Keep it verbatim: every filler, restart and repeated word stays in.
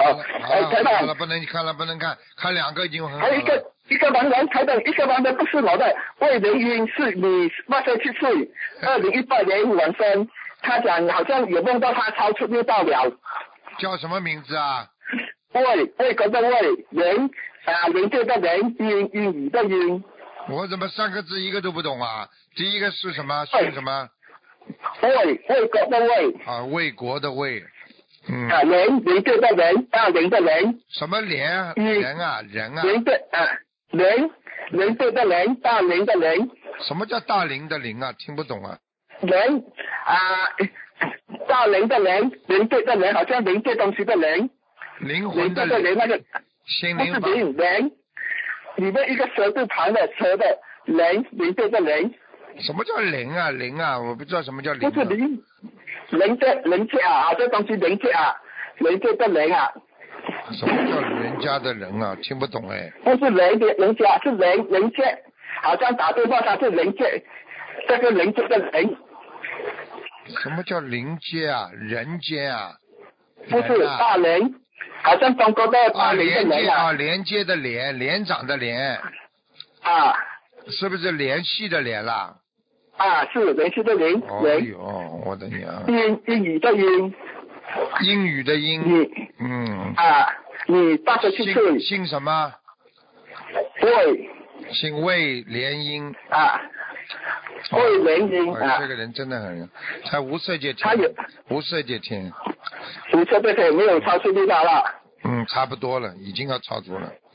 哦，哎，台长， 好了，不能看了，不能看，看两个已经很好了。 还有一个一个盲人，台长，一个盲人不是我的，魏凌云是你八十七岁，二零一八年晚生，他讲好像有梦到他超出六道了。 叫什么名字啊？ 魏魏国的魏，人啊，人界的人，英英语的英。 我怎么三个字一个都不懂啊？第一个是什么？姓什么？ 魏魏国的魏。 啊，魏国的魏。嗯。 啊，人人界的人，大人的人。 什么人？人啊，人啊。 人的啊，人人界的人，大人的人。 什么叫大龄的龄啊？听不懂啊。 人啊，大人的人，人界的人，好像灵界东西的人。 灵魂的人那个心灵不是灵人，里面一个蛇字旁的蛇的人，灵界的人。 什么叫灵啊？灵啊，我不知道什么叫灵、啊。 不是灵，灵界灵界啊，好这东西灵界啊，灵界的人啊。 什么叫人家的人啊？听不懂哎。 不是人的人家，是人人界，好像打电话他是人界，这个人界的人。 什么叫灵界啊？人间啊？ 不是大人。好像中国的大连的连啊，连接的连，连长的连， 啊， 是不是联系的联啦？ 啊，是联系的联。 哦哟，我的娘！ 英英语的英， 英语的英， 你嗯啊，你八十七岁， 姓什么？ 魏， 姓魏，联英啊，魏联英啊， 这个人真的很，才无色界天， 他有无色界天。 无色界天没有超出力道了。 嗯，差不多了，已经要超出了。